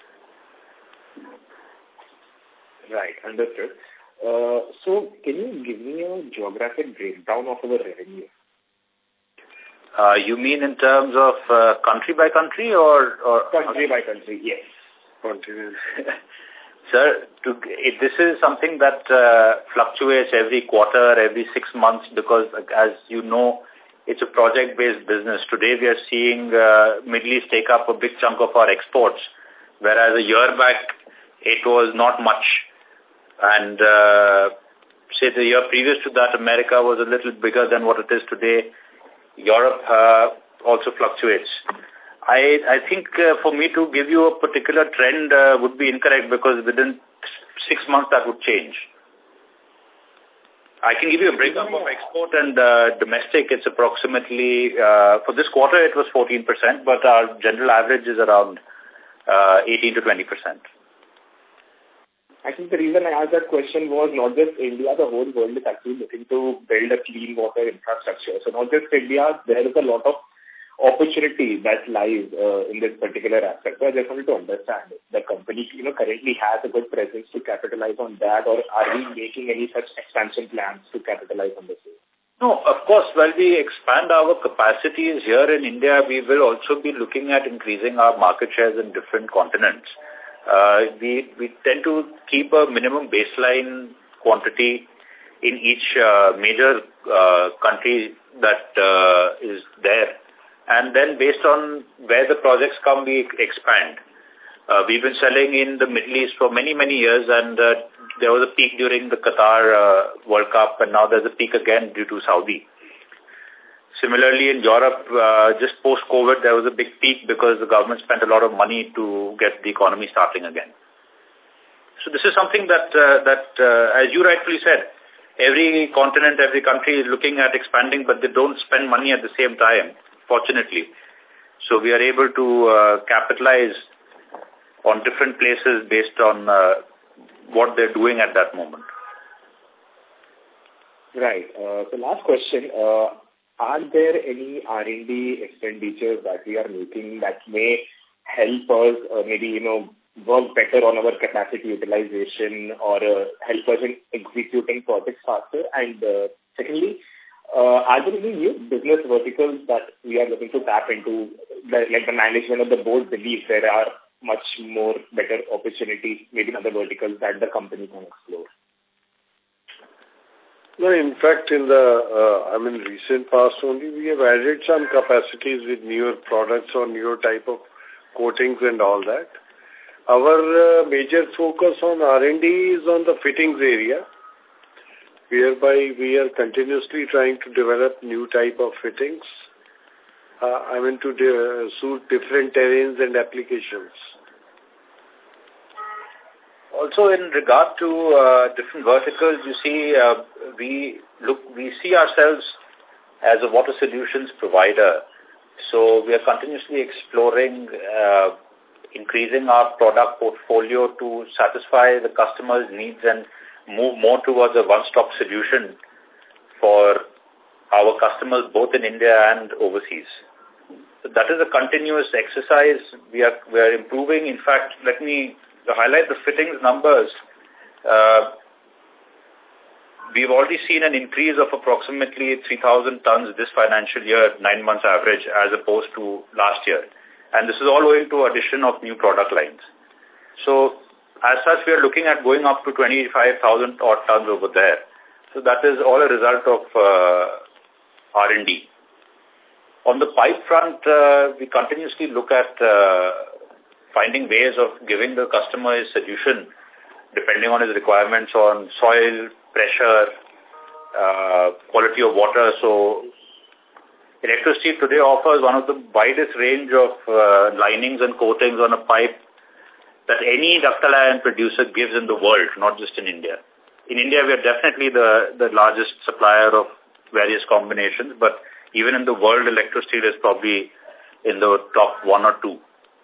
Right, understood. Uh, so, can you give me a geographic breakdown of our revenue? Uh, you mean in terms of uh, country by country or... or country by country, yes. Continue. Sir, to, it, this is something that uh, fluctuates every quarter, every six months, because as you know, it's a project-based business. Today we are seeing uh, Middle East take up a big chunk of our exports, whereas a year back it was not much. And uh, say the year previous to that, America was a little bigger than what it is today. Europe uh, also fluctuates. I, I think uh, for me to give you a particular trend uh, would be incorrect, because within six months that would change. I can give you a breakup of export and uh, domestic. It's approximately, uh, for this quarter it was fourteen percent, but our general average is around uh, eighteen to twenty percent. I think the reason I asked that question was not just India, the whole world is actually looking to build a clean water infrastructure. So not just India, there is a lot of opportunity that lies uh, in this particular aspect. So I just wanted to understand if the company, you know, currently has a good presence to capitalize on that, or are we making any such expansion plans to capitalize on this? No, of course, while we expand our capacities here in India, we will also be looking at increasing our market shares in different continents. Uh, we, we tend to keep a minimum baseline quantity in each uh, major uh, country that uh, is there. And then based on where the projects come, we expand. Uh, we've been selling in the Middle East for many, many years, and uh, there was a peak during the Qatar uh, World Cup, and now there's a peak again due to Saudi. Similarly, in Europe, uh, just post-COVID, there was a big peak because the government spent a lot of money to get the economy starting again. So this is something that, uh, that uh, as you rightfully said, every continent, every country is looking at expanding, but they don't spend money at the same time, fortunately. So we are able to uh, capitalize on different places based on uh, what they're doing at that moment. Right. Uh, so last question. Uh, Are there any R and D expenditures that we are making that may help us uh, maybe, you know, work better on our capacity utilization, or uh, help us in executing projects faster? And uh, secondly, uh, are there any new business verticals that we are looking to tap into, like the management of the board believes there are much more better opportunities, maybe in other verticals that the company can explore? No, in fact, in the, uh, I mean, recent past only, we have added some capacities with newer products or newer type of coatings and all that. Our uh, major focus on R and D is on the fittings area, whereby we are continuously trying to develop new type of fittings, uh, I mean, to de suit different terrains and applications. Also, in regard to uh, different verticals, you see, uh, we look, we see ourselves as a water solutions provider. So we are continuously exploring, uh, increasing our product portfolio to satisfy the customer's needs and move more towards a one-stop solution for our customers, both in India and overseas. So that is a continuous exercise. We are we are improving. In fact, let me to highlight the fittings numbers. Uh, we've already seen an increase of approximately three thousand tons this financial year, nine months average, as opposed to last year. And this is all owing to addition of new product lines. So, as such, we are looking at going up to twenty-five thousand odd tons over there. So that is all a result of uh, R and D. On the pipe front, uh, we continuously look at uh, finding ways of giving the customer a solution depending on his requirements on soil, pressure, uh, quality of water. So Electrosteel today offers one of the widest range of uh, linings and coatings on a pipe that any ductile iron producer gives in the world, not just in India. in India, we are definitely the, the largest supplier of various combinations, but even in the world, Electrosteel is probably in the top one or two.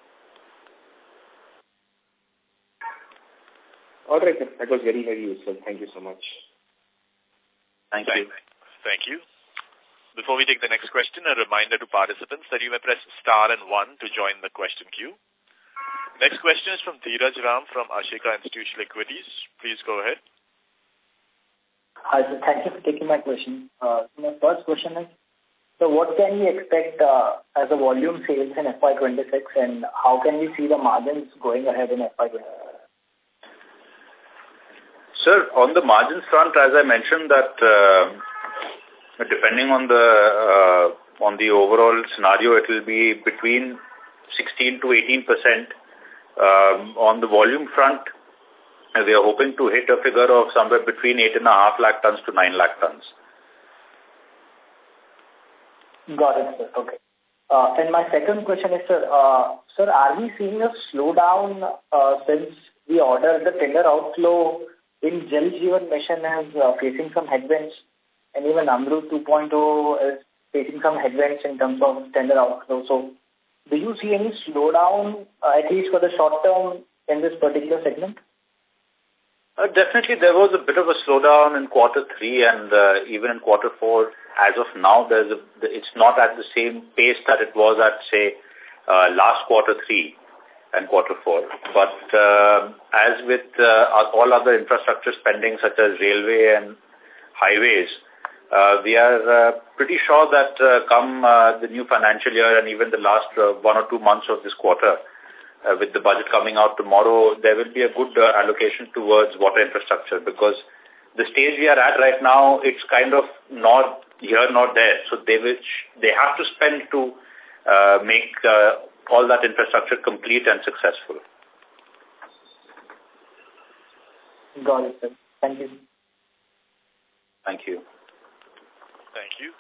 All right, sir. That was very, very useful. Thank you so much. Thank, Thank you. Thank you. Before we take the next question, a reminder to participants that you may press star and one to join the question queue. Next question is from Dheeraj Ram from Ashika Institutional Equities. Please go ahead. Hi, sir. Thank you for taking my question. Uh, my first question is, so what can we expect uh, as a volume sales in F Y twenty-six, and how can we see the margins going ahead in F Y twenty-six? Sir, on the margins front, as I mentioned, that uh, depending on the uh, on the overall scenario, it will be between sixteen to eighteen percent. Um, on the volume front, we are hoping to hit a figure of somewhere between eight and a half lakh tons to nine lakh tons. Got it, sir. Okay. Uh, and my second question is, sir, uh, sir, are we seeing a slowdown uh, since we ordered the tender outflow in Jal Jeevan Mission is uh, facing some headwinds, and even Amrut two point oh is facing some headwinds in terms of tender outflow. So, do you see any slowdown, uh, at least for the short term, in this particular segment? Uh, definitely, there was a bit of a slowdown in quarter three and uh, even in quarter four. As of now, there's a, it's not at the same pace that it was at, say, uh, last quarter three and quarter four. But uh, as with uh, all other infrastructure spending, such as railway and highways, Uh, we are uh, pretty sure that uh, come uh, the new financial year and even the last uh, one or two months of this quarter, uh, with the budget coming out tomorrow, there will be a good uh, allocation towards water infrastructure, because the stage we are at right now, it's kind of not here nor there. So they will, they have to spend to uh, make uh, all that infrastructure complete and successful. Got it, sir. Thank you. Thank you. Thank you.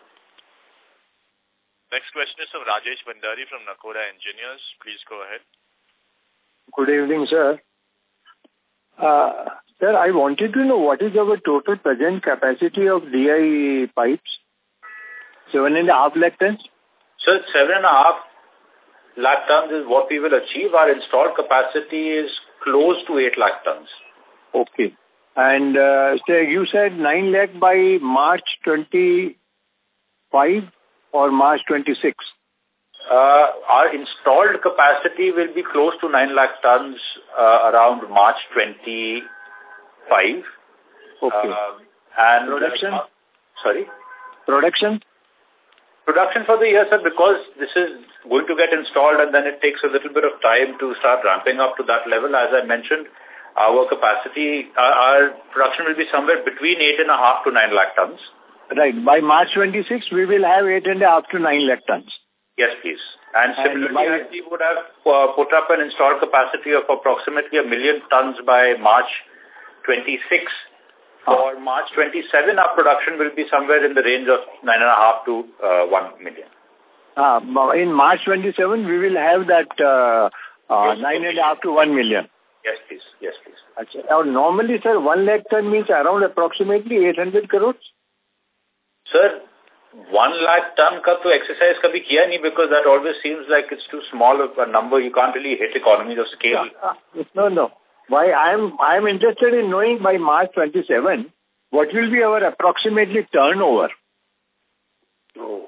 Next question is from Rajesh Bhandari from Nakoda Engineers. Please go ahead. Good evening, sir. Uh, sir, I wanted to know what is our total present capacity of D I pipes? Seven and a half lakh tons? Sir, seven and a half lakh tons is what we will achieve. Our installed capacity is close to eight lakh tons. Okay. And uh, so you said nine lakh by March twenty-five or March twenty-six? Uh, our installed capacity will be close to nine lakh tons uh, around March twenty-five. Okay. Uh, and Production? Uh, sorry? Production? Production for the year, sir, because this is going to get installed and then it takes a little bit of time to start ramping up to that level. As I mentioned, our capacity, our, our production will be somewhere between eight and a half to nine lakh tons. Right. By March twenty-sixth, we will have eight and a half to nine lakh tons. Yes, please. And, and similarly, we would have uh, put up an installed capacity of approximately a million tons by March twenty-sixth. For March twenty-seventh, our production will be somewhere in the range of nine and a half to uh, one million. Uh, in March twenty-seventh, we will have that uh, uh, yes, nine and a half to one million. Yes, please. Yes, please. Achha. Now, normally, sir, one lakh ton means around approximately eight hundred crores? Sir, one lakh ton ka to exercise kabhi kiya nahi, because that always seems like it's too small of a number. You can't really hit economies of scale. No, no. Why I am I am interested in knowing by March twenty-seventh what will be our approximately turnover. Oh.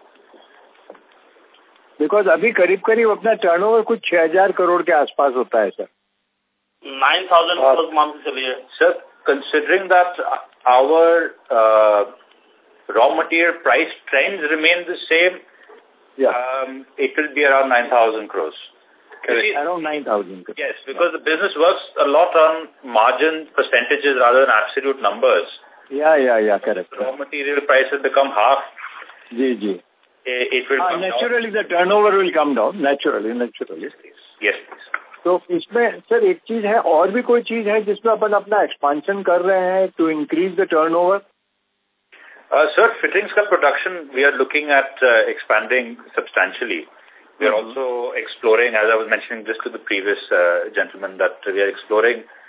Because अभी करीब करीब अपना turnover कुछ छह हजार करोड़ के आसपास होता है सर. Nine thousand crores मान के चलिए. Sir, considering that our uh, raw material price trends remain the same, yeah, um, it will be around nine thousand crores. Correct. Around nine thousand. Yes, because the business works a lot on margin percentages rather than absolute numbers. Yeah, yeah, yeah, correct. Raw material prices become half. Ji, ji. It will ah, come naturally down. The turnover will come down. Naturally, naturally. Yes, please. Yes, please. तो इसमें sir एक चीज है, और भी कोई चीज है जिसमें अपन अपना एक्सपांशन कर रहे हैं to increase the turnover? Sir, fittings ka production, we are looking at uh, expanding substantially. We are mm-hmm. also exploring, as I was mentioning just to the previous uh, gentleman, that we are exploring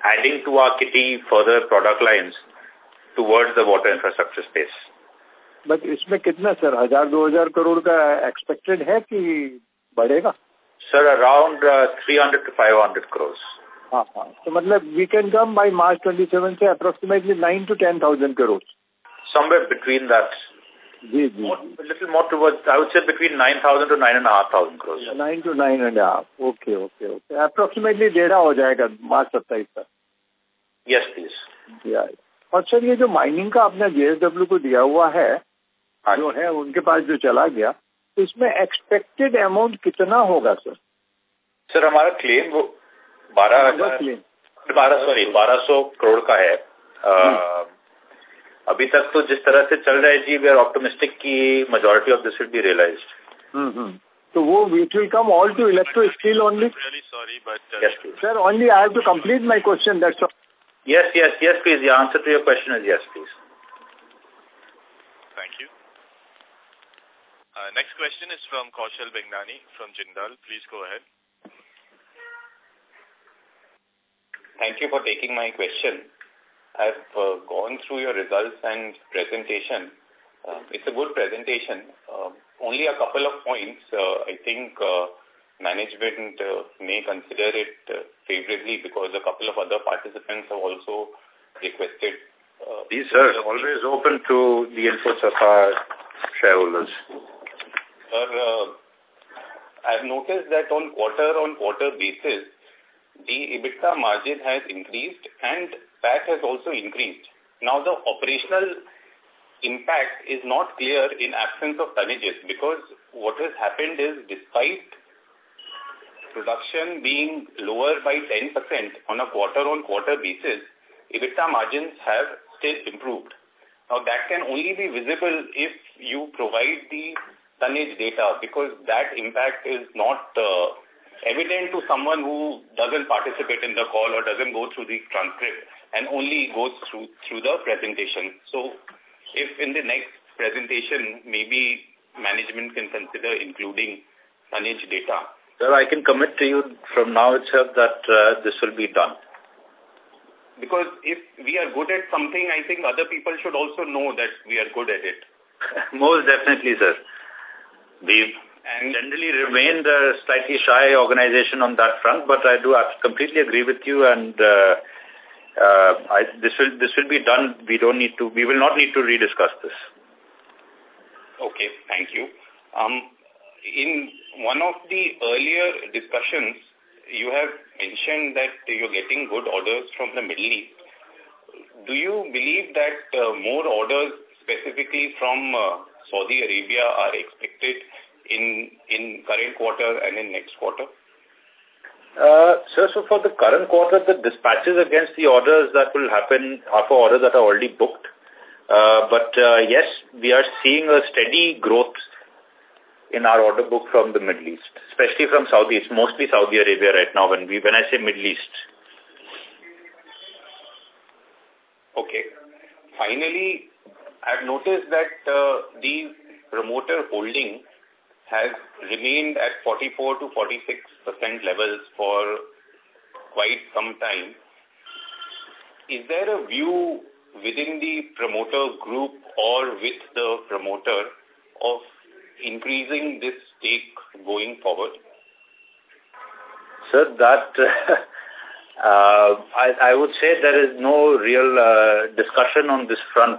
adding to our kitty further product lines towards the water infrastructure space. But इसमें कितना sir हजार दो हजार करोड़ का expected है कि बढ़ेगा? Sir, around uh, three hundred to five hundred crores. हाँ हाँ. So मतलब we can come by March twenty-seven से approximately nine to ten thousand crores. Somewhere between that. Ji ji. More, a little more towards, I would say between nine thousand to nine and a half thousand crores. Nine to nine and a half. Okay, okay, okay. Approximately डेढ़ा हो जाएगा मार्च सत्ताईस तक. Yes, please. Yeah. और sir ये जो mining का अपना J S W को दिया हुआ है, जो है उनके पास जो चला गया, तो इसमें एक्सपेक्टेड अमाउंट कितना होगा सर? सर हमारा क्लेम वो बारह हजार बारह सॉरी बारह सौ करोड़ का है. आ, अभी तक तो जिस तरह से चल रहा है जी, वी आर ऑप्टिमिस्टिक की majority of this will be realised. तो वो it will come all to electro steel only. Really sorry, but uh, yes, please. Sir, only I have to complete my question. That's all. Yes, yes, yes, please. The answer to your question is yes, please. Thank you. Uh, next question is from Kaushal Bengnani from Jindal. Please go ahead. Thank you for taking my question. I've uh, gone through your results and presentation. Uh, it's a good presentation. Uh, only a couple of points. Uh, I think uh, management uh, may consider it uh, favorably because a couple of other participants have also requested. Uh, These are always open to the inputs of our shareholders. Sir, uh, I've noticed that on quarter-on-quarter basis, the EBITDA margin has increased and P A T has also increased. Now the operational impact is not clear in absence of tonnages, because what has happened is despite production being lower by ten percent on a quarter-on-quarter basis, EBITDA margins have still improved. Now that can only be visible if you provide the tonnage data, because that impact is not uh, evident to someone who doesn't participate in the call or doesn't go through the transcript and only goes through through the presentation. So if in the next presentation maybe management can consider including tonnage data. Sir, I can commit to you from now itself that uh, this will be done. Because if we are good at something, I think other people should also know that we are good at it. Most definitely, sir. We've and generally remained a slightly shy organization on that front, but I do I completely agree with you, and uh, uh, I, this will this will be done. We don't need to. We will not need to rediscuss this. Okay, thank you. Um, in one of the earlier discussions, you have mentioned that you're getting good orders from the Middle East. Do you believe that uh, more orders specifically from uh, Saudi Arabia are expected in in current quarter and in next quarter? Uh, sir, so for the current quarter, the dispatches against the orders that will happen are for orders that are already booked. Uh, but uh, yes, we are seeing a steady growth in our order book from the Middle East, especially from Saudi. It's mostly Saudi Arabia right now when we when I say Middle East. Okay. Finally, I've noticed that uh, the promoter holding has remained at forty-four to forty-six percent levels for quite some time. Is there a view within the promoter group or with the promoter of increasing this stake going forward? Sir, that uh, I, I would say there is no real uh, discussion on this front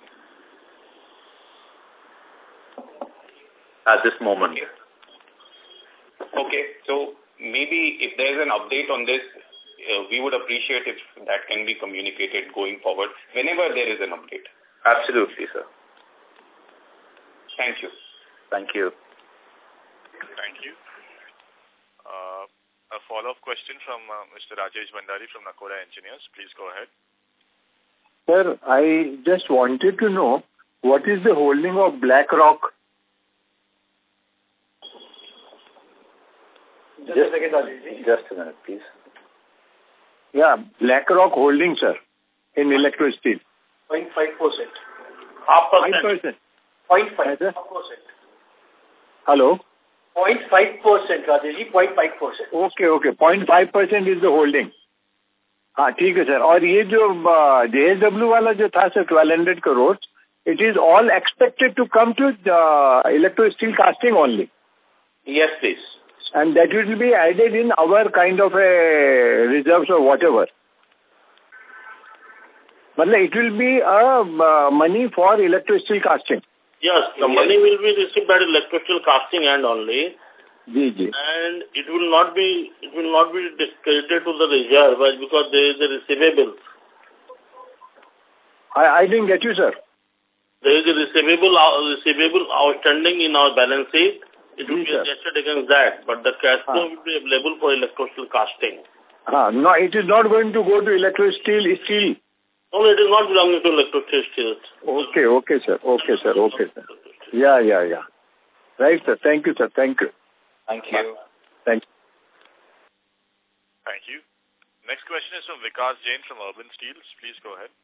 at this moment. Okay. Okay, so maybe if there's an update on this, uh, we would appreciate if that can be communicated going forward whenever there is an update. Absolutely, sir. Thank you. Thank you. Thank you. Uh, a follow-up question from uh, Mister Rajesh Bhandari from Nakoda Engineers. Please go ahead. Sir, I just wanted to know what is the holding of BlackRock? Just, just a second, Rajesh. Just a minute, please. Yeah, BlackRock holding, sir, in Electro Steel. zero point five percent. Half percent. five percent. zero point five percent. Hello? zero point five percent, Rajesh, zero point five percent. Okay, okay. zero point five percent is the holding. हाँ ठीक है sir. और ये जो J S W वाला जो था sir twelve hundred crores, it is all expected to come to uh, electro steel casting only. Yes, please. And that will be added in our kind of a reserves or whatever. But it will be uh, uh, money for electro steel casting. Yes, the yes. money will be received by electro steel casting and only. Ji, ji. And it will not be it will not be credited to the reserve because there is a receivable. I, I didn't get you, sir. There is a receivable receivable outstanding in our balance sheet. It will Ji, be adjusted against that, but the cash flow will be available for electro steel casting. Ah, no, it is not going to go to electro steel steel. No, it is not belonging to electro steel. Okay, okay, sir. Okay, sir. Okay, sir. Yeah, yeah, yeah. Right, sir. Thank you, sir. Thank you. Thank you. Thank you. Thank you. Next question is from Vikas Jain from Urban Steels. Please go ahead.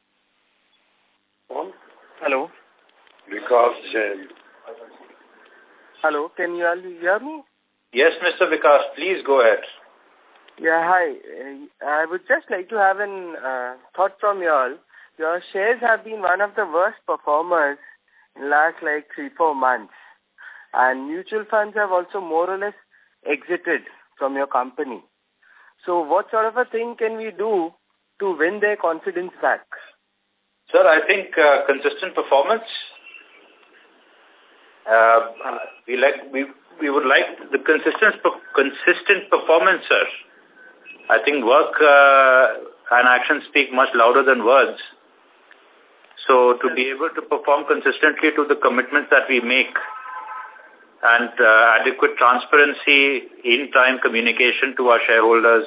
Hello. Vikas Jain. Hello. Can you all hear me? Yes, Mister Vikas, please go ahead. Yeah, hi. Uh, I would just like to have an uh, thought from you all. Your shares have been one of the worst performers in last like three, four months. And mutual funds have also more or less exited from your company. So what sort of a thing can we do to win their confidence back? Sir, I think uh, consistent performance. Uh, we like we we would like the consistent consistent performance, sir. I think work uh, and action speak much louder than words. So to be able to perform consistently to the commitments that we make and uh, adequate transparency, in-time communication to our shareholders,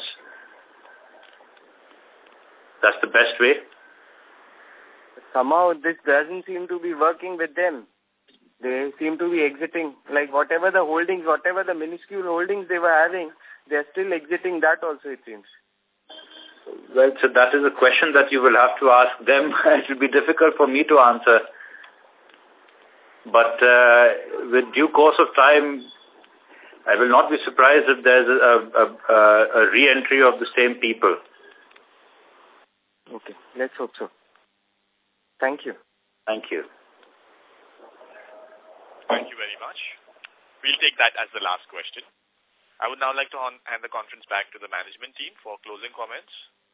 that's the best way. Somehow this doesn't seem to be working with them. They seem to be exiting, like whatever the holdings, whatever the minuscule holdings they were having, they're still exiting that also, it seems. Well, so that is a question that you will have to ask them. It will be difficult for me to answer. But uh, with due course of time, I will not be surprised if there's a, a, a, a re-entry of the same people. Okay, let's hope so. Thank you. Thank you. Thank you very much. We'll take that as the last question. I would now like to hand the conference back to the management team for closing comments.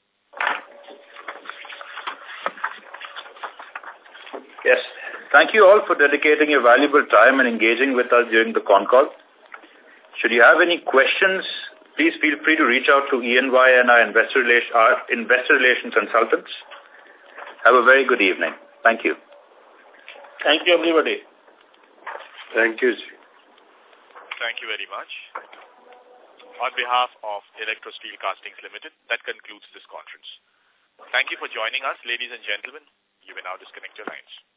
Yes. Thank you all for dedicating your valuable time and engaging with us during the con call. Should you have any questions, please feel free to reach out to E and Y and our investor, relation, our investor relations consultants. Have a very good evening. Thank you. Thank you, everybody. Thank you. Thank you very much. On behalf of Electro Steel Castings Limited, that concludes this conference. Thank you for joining us, ladies and gentlemen. You may now disconnect your lines.